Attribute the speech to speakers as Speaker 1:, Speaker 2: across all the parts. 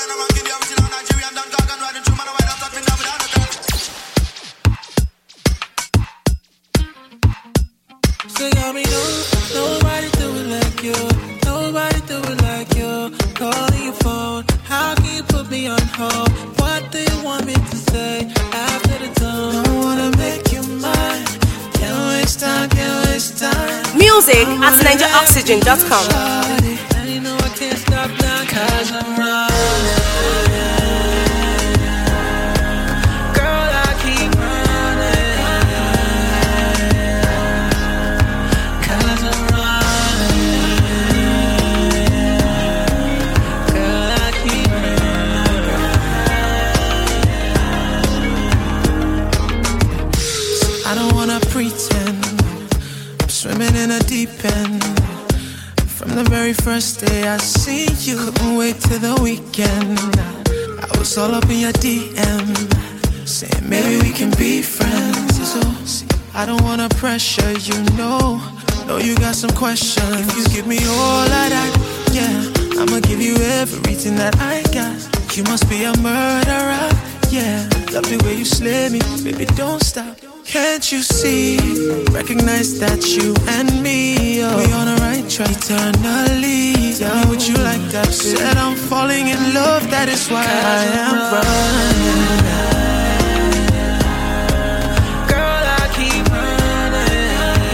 Speaker 1: Say, got me, nobody do it like you. Nobody do it like you. Calling your phone, how can you put me on hold? What do you want me to say after the tone? Don't wanna make you mine. Can't waste time, can't waste time.
Speaker 2: Music at NinjaOxygen.com.
Speaker 1: And you know I can't stop now, 'cause I'm running. Girl, I keep running. 'Cause I'm running. Girl, I keep running. I don't wanna pretend I'm swimming in a deep end. From the very first day I seen you, couldn't wait till the weekend. I was all up in your DM, saying maybe we can be friends. So, see, I don't wanna pressure you, no. Know you got some questions. If you give me all of that, yeah, I'ma give you everything that I got. You must be a murderer, yeah. Love the way you slay me, baby, don't stop. Can't you see, recognize that you and me, oh, we on the right track eternally. Tell me what you like that. Said I'm falling in love, that is why I am running. Girl, I keep running.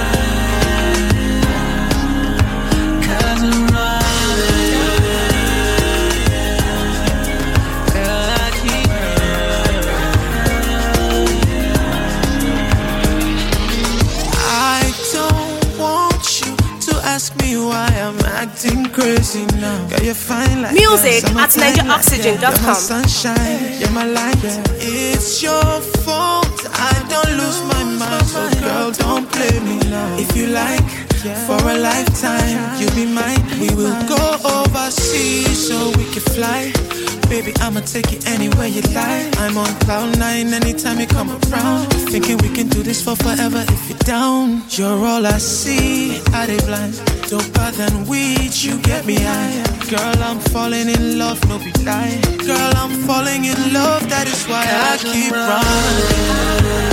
Speaker 1: 'Cause I'm running. Girl, I keep ask me why I'm acting crazy now. Girl, you're fine like
Speaker 2: Music at NinjaOxygen.com.
Speaker 1: You're my sunshine, you're my light. It's your fault I don't lose my mind. So girl, don't play me now. If you like, for a lifetime, you'll be mine. We will go overseas so we can fly. Baby, I'ma take you anywhere you like. I'm on cloud 9 anytime you come around. Thinking we can do this for forever if you're down. You're all I see, I they blind. Doper than weed, you get me high. Girl, I'm falling in love, no be lie. Girl, I'm falling in love, that is why I keep running.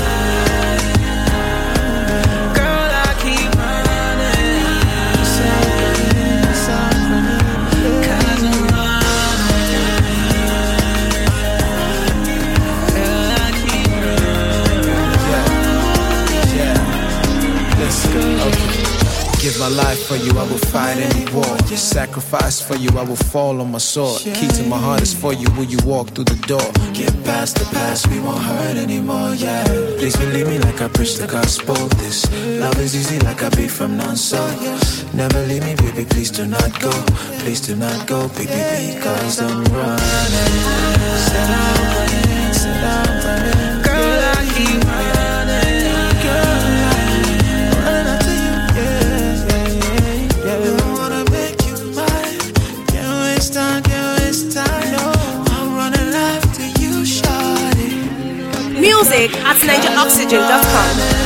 Speaker 1: Give my life for you, I will fight any war. Sacrifice for you, I will fall on my sword. Key to my heart is for you, will you walk through the door? Get past the past, we won't hurt anymore, yeah. Please believe me like I preach the gospel. This love is easy like I be from non-so. Never leave me, baby, please do not go. Please do not go, baby, because I'm running. Said I'm running, said I'm running. Girl, I keep running. Girl,
Speaker 2: Music at NinjaOxygen.com.